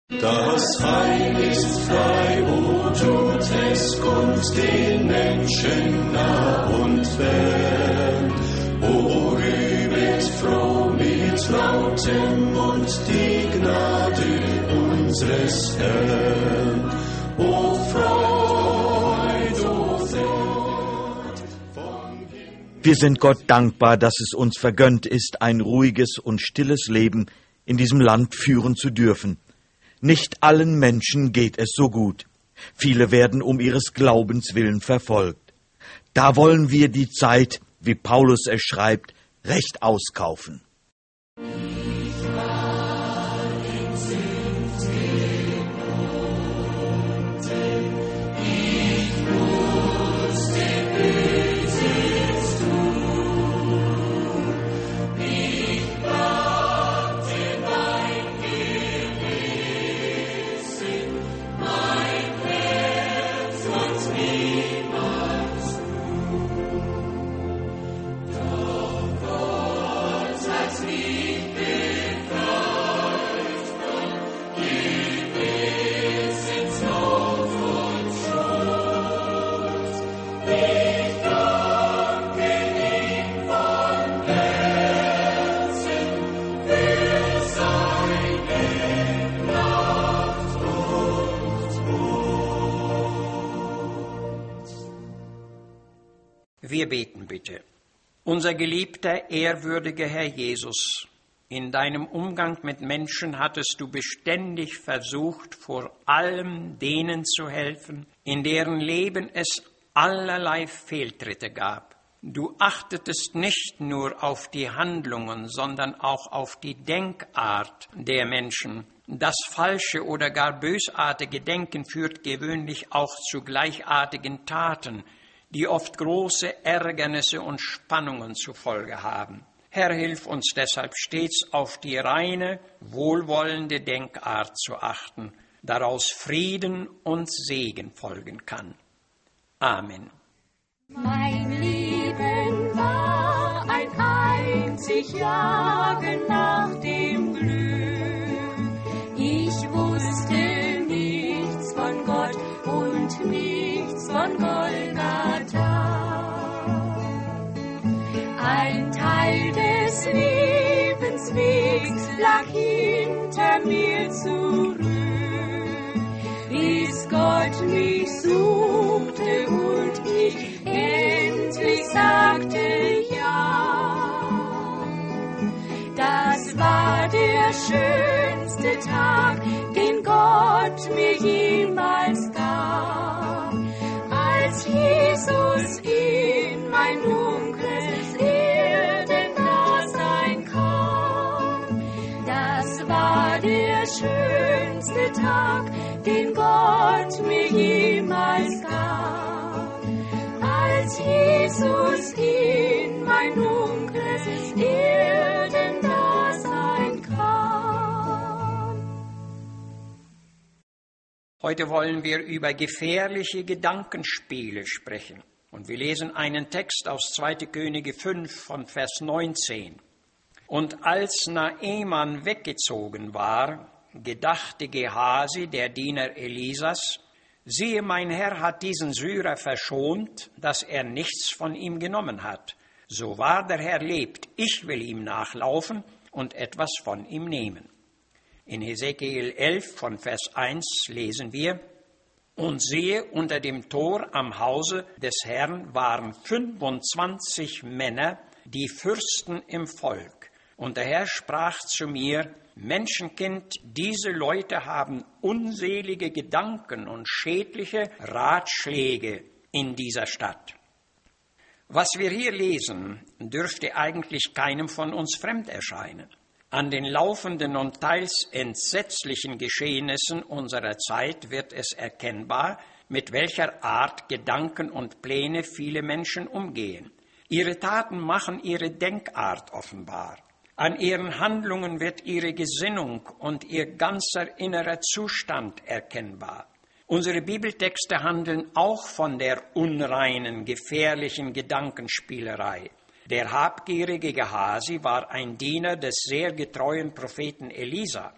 Das Heil ist frei, o tut es kund den Menschen nah und fern. O rühmet froh mit lautem Mund die Gnade unseres Herrn. O Freud, o Freud vom Himmel. Wir sind Gott dankbar, dass es uns vergönnt ist, ein ruhiges und stilles Leben in diesem Land führen zu dürfen. Nicht allen Menschen geht es so gut. Viele werden um ihres Glaubens willen verfolgt. Da wollen wir die Zeit, wie Paulus es schreibt, recht auskaufen. Wir beten bitte. Unser geliebter, ehrwürdiger Herr Jesus, in deinem Umgang mit Menschen hattest du beständig versucht, vor allem denen zu helfen, in deren Leben es allerlei Fehltritte gab. Du achtetest nicht nur auf die Handlungen, sondern auch auf die Denkart der Menschen. Das falsche oder gar bösartige Denken führt gewöhnlich auch zu gleichartigen Taten, die oft große Ärgernisse und Spannungen zur Folge haben. Herr, hilf uns deshalb stets auf die reine, wohlwollende Denkart zu achten, daraus Frieden und Segen folgen kann. Amen. Mein Leben war ein einzig Jagen nach dem Glück. Ich wusste nichts von Gott und nichts von Golgatha. Ein Teil des Lebenswegs lag hinter mir zurück, bis Gott mich suchte und ich endlich sagte ja. Das war der schönste Tag, den Gott mir jemals gab, als Jesus in mein dunkles Erdendasein kam. Das war der schönste Tag, den Gott mir jemals gab, als Jesus in mein dunkles Erdendasein kam. Heute wollen wir über gefährliche Gedankenspiele sprechen. Und wir lesen einen Text aus 2. Könige 5 von Vers 19. Und als Naaman weggezogen war, gedachte Gehasi, der Diener Elisas, siehe, mein Herr hat diesen Syrer verschont, dass er nichts von ihm genommen hat. So wahr der Herr lebt, ich will ihm nachlaufen und etwas von ihm nehmen. In Hesekiel 11 von Vers 1 lesen wir, und siehe, unter dem Tor am Hause des Herrn waren 25 Männer, die Fürsten im Volk. Und der Herr sprach zu mir, Menschenkind, diese Leute haben unselige Gedanken und schädliche Ratschläge in dieser Stadt. Was wir hier lesen, dürfte eigentlich keinem von uns fremd erscheinen. An den laufenden und teils entsetzlichen Geschehnissen unserer Zeit wird es erkennbar, mit welcher Art Gedanken und Pläne viele Menschen umgehen. Ihre Taten machen ihre Denkart offenbar. An ihren Handlungen wird ihre Gesinnung und ihr ganzer innerer Zustand erkennbar. Unsere Bibeltexte handeln auch von der unreinen, gefährlichen Gedankenspielerei. Der habgierige Gehasi war ein Diener des sehr getreuen Propheten Elisa.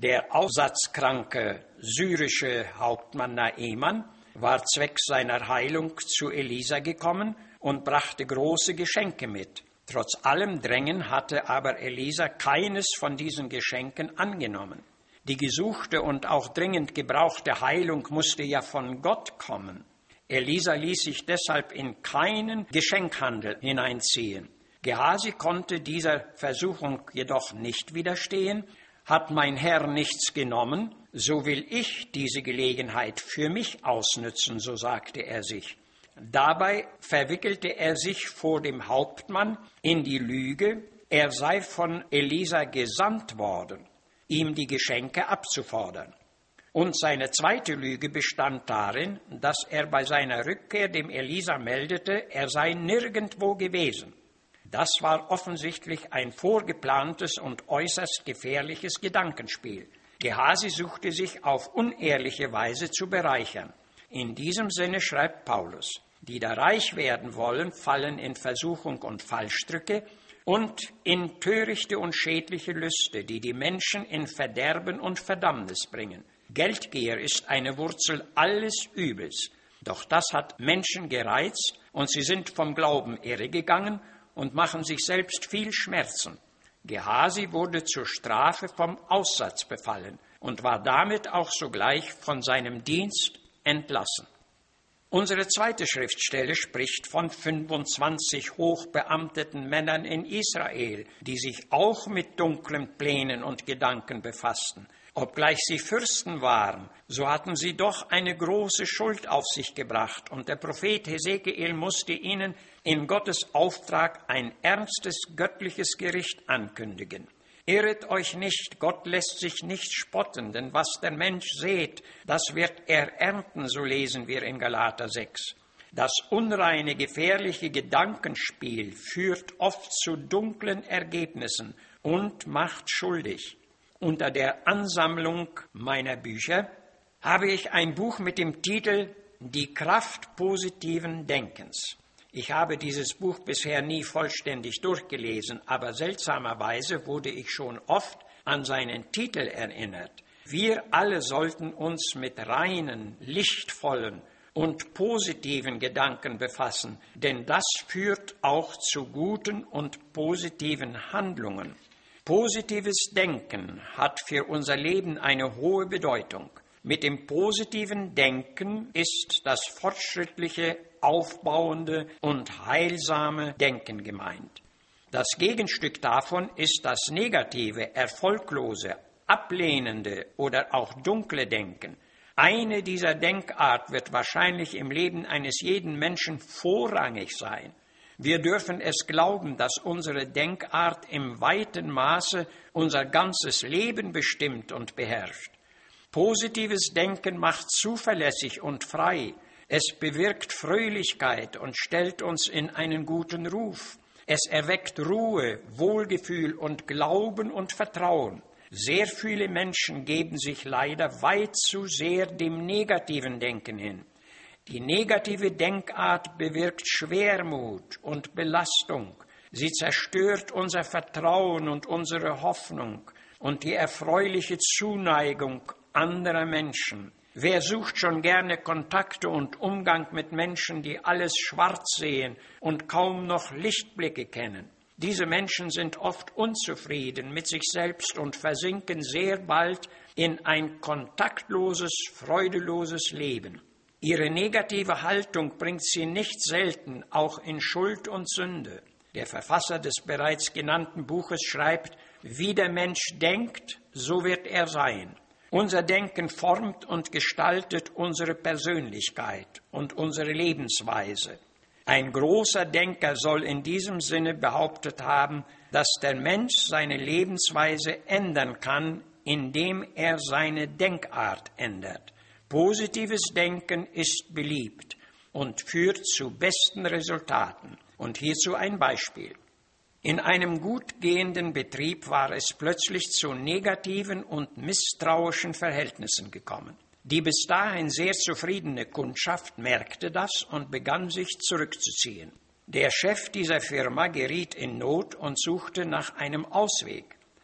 Der aussatzkranke syrische Hauptmann Naeman war zwecks seiner Heilung zu Elisa gekommen und brachte große Geschenke mit. Trotz allem Drängen hatte aber Elisa keines von diesen Geschenken angenommen. Die gesuchte und auch dringend gebrauchte Heilung musste ja von Gott kommen. Elisa ließ sich deshalb in keinen Geschenkhandel hineinziehen. Gehasi konnte dieser Versuchung jedoch nicht widerstehen. Hat mein Herr nichts genommen, so will ich diese Gelegenheit für mich ausnützen, so sagte er sich. Dabei verwickelte er sich vor dem Hauptmann in die Lüge, er sei von Elisa gesandt worden, ihm die Geschenke abzufordern. Und seine zweite Lüge bestand darin, dass er bei seiner Rückkehr dem Elisa meldete, er sei nirgendwo gewesen. Das war offensichtlich ein vorgeplantes und äußerst gefährliches Gedankenspiel. Gehasi suchte sich auf unehrliche Weise zu bereichern. In diesem Sinne schreibt Paulus: Die da reich werden wollen, fallen in Versuchung und Fallstricke und in törichte und schädliche Lüste, die die Menschen in Verderben und Verdammnis bringen. Geldgier ist eine Wurzel alles Übels. Doch das hat Menschen gereizt und sie sind vom Glauben irregegangen und machen sich selbst viel Schmerzen. Gehasi wurde zur Strafe vom Aussatz befallen und war damit auch sogleich von seinem Dienst entlassen. Unsere zweite Schriftstelle spricht von 25 hochbeamteten Männern in Israel, die sich auch mit dunklen Plänen und Gedanken befassten. Obgleich sie Fürsten waren, so hatten sie doch eine große Schuld auf sich gebracht, und der Prophet Hesekiel musste ihnen in Gottes Auftrag ein ernstes göttliches Gericht ankündigen. Irret euch nicht, Gott lässt sich nicht spotten, denn was der Mensch sät, das wird er ernten, so lesen wir in Galater 6. Das unreine, gefährliche Gedankenspiel führt oft zu dunklen Ergebnissen und macht schuldig. Unter der Ansammlung meiner Bücher habe ich ein Buch mit dem Titel Die Kraft positiven Denkens. Ich habe dieses Buch bisher nie vollständig durchgelesen, aber seltsamerweise wurde ich schon oft an seinen Titel erinnert. Wir alle sollten uns mit reinen, lichtvollen und positiven Gedanken befassen, denn das führt auch zu guten und positiven Handlungen. Positives Denken hat für unser Leben eine hohe Bedeutung. Mit dem positiven Denken ist das fortschrittliche, aufbauende und heilsame Denken gemeint. Das Gegenstück davon ist das negative, erfolglose, ablehnende oder auch dunkle Denken. Eine dieser Denkart wird wahrscheinlich im Leben eines jeden Menschen vorrangig sein. Wir dürfen es glauben, dass unsere Denkart im weiten Maße unser ganzes Leben bestimmt und beherrscht. Positives Denken macht zuverlässig und frei. Es bewirkt Fröhlichkeit und stellt uns in einen guten Ruf. Es erweckt Ruhe, Wohlgefühl und Glauben und Vertrauen. Sehr viele Menschen geben sich leider weit zu sehr dem negativen Denken hin. Die negative Denkart bewirkt Schwermut und Belastung. Sie zerstört unser Vertrauen und unsere Hoffnung und die erfreuliche Zuneigung anderer Menschen. Wer sucht schon gerne Kontakte und Umgang mit Menschen, die alles schwarz sehen und kaum noch Lichtblicke kennen? Diese Menschen sind oft unzufrieden mit sich selbst und versinken sehr bald in ein kontaktloses, freudeloses Leben. Ihre negative Haltung bringt sie nicht selten auch in Schuld und Sünde. Der Verfasser des bereits genannten Buches schreibt: Wie der Mensch denkt, so wird er sein. Unser Denken formt und gestaltet unsere Persönlichkeit und unsere Lebensweise. Ein großer Denker soll in diesem Sinne behauptet haben, dass der Mensch seine Lebensweise ändern kann, indem er seine Denkart ändert. Positives Denken ist beliebt und führt zu besten Resultaten. Und hierzu ein Beispiel. In einem gut gehenden Betrieb war es plötzlich zu negativen und misstrauischen Verhältnissen gekommen. Die bis dahin sehr zufriedene Kundschaft merkte das und begann sich zurückzuziehen. Der Chef dieser Firma geriet in Not und suchte nach einem Ausweg.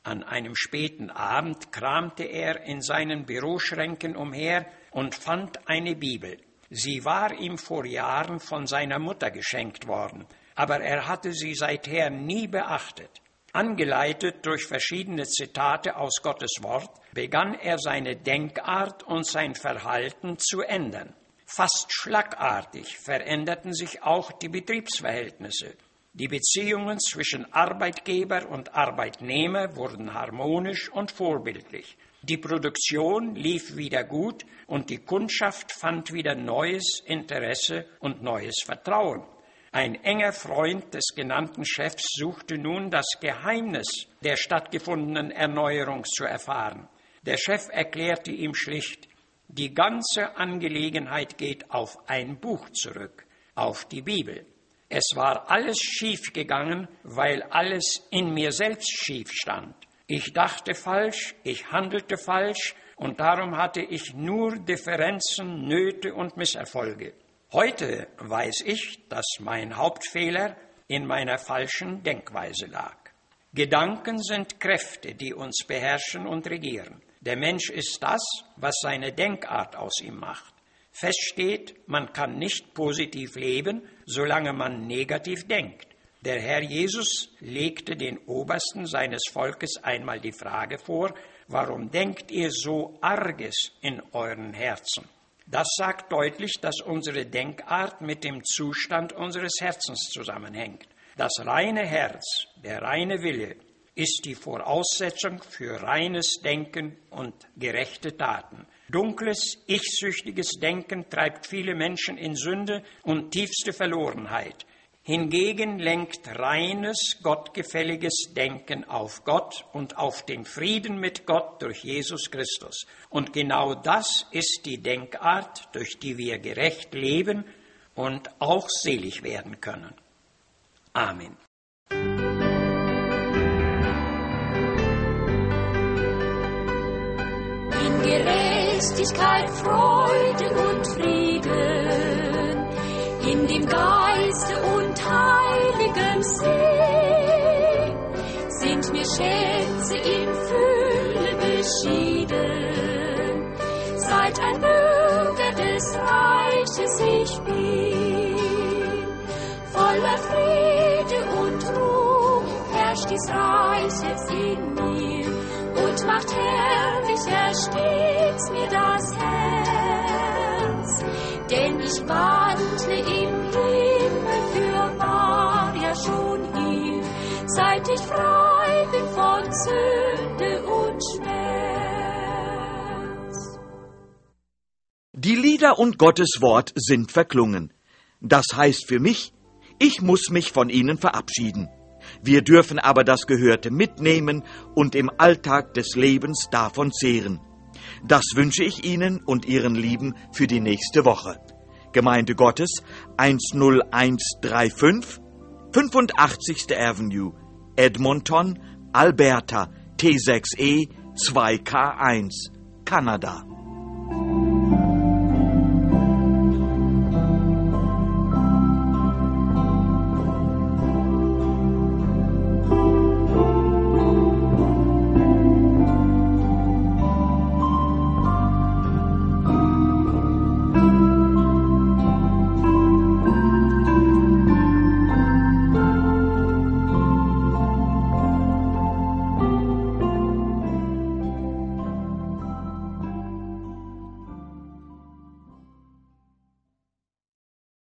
An einem späten Abend kramte er in seinen Büroschränken umher und fand eine Bibel. Sie war ihm vor Jahren von seiner Mutter geschenkt worden, aber er hatte sie seither nie beachtet. Angeleitet durch verschiedene Zitate aus Gottes Wort, begann er seine Denkart und sein Verhalten zu ändern. Fast schlagartig veränderten sich auch die Betriebsverhältnisse. Die Beziehungen zwischen Arbeitgeber und Arbeitnehmer wurden harmonisch und vorbildlich. Die Produktion lief wieder gut und die Kundschaft fand wieder neues Interesse und neues Vertrauen. Ein enger Freund des genannten Chefs suchte nun das Geheimnis der stattgefundenen Erneuerung zu erfahren. Der Chef erklärte ihm schlicht, die ganze Angelegenheit geht auf ein Buch zurück, auf die Bibel. Es war alles schief gegangen, weil alles in mir selbst schief stand. Ich dachte falsch, ich handelte falsch und darum hatte ich nur Differenzen, Nöte und Misserfolge. Heute weiß ich, dass mein Hauptfehler in meiner falschen Denkweise lag. Gedanken sind Kräfte, die uns beherrschen und regieren. Der Mensch ist das, was seine Denkart aus ihm macht. Fest steht, man kann nicht positiv leben, solange man negativ denkt. Der Herr Jesus legte den Obersten seines Volkes einmal die Frage vor, warum denkt ihr so Arges in euren Herzen? Das sagt deutlich, dass unsere Denkart mit dem Zustand unseres Herzens zusammenhängt. Das reine Herz, der reine Wille, ist die Voraussetzung für reines Denken und gerechte Taten. Dunkles, ich-süchtiges Denken treibt viele Menschen in Sünde und tiefste Verlorenheit. Hingegen lenkt reines, gottgefälliges Denken auf Gott und auf den Frieden mit Gott durch Jesus Christus. Und genau das ist die Denkart, durch die wir gerecht leben und auch selig werden können. Amen. In Gerechtigkeit, Freuden und Frieden, in dem Geiste und heiligem Sinn, sind mir Schätze in Fülle beschieden, seit ein Bürger des Reiches ich bin. Voller Friede und Ruhe herrscht dies Reich jetzt in mir und macht herrlicher stets mir das Herz. Denn ich wandle im Himmel fürwahr ja schon hier, seit ich frei bin von Sünde und Schmerz. Die Lieder und Gottes Wort sind verklungen. Das heißt für mich, ich muss mich von ihnen verabschieden. Wir dürfen aber das Gehörte mitnehmen und im Alltag des Lebens davon zehren. Das wünsche ich Ihnen und Ihren Lieben für die nächste Woche. Gemeinde Gottes 10135, 85. Avenue, Edmonton, Alberta, T6E 2K1, Kanada.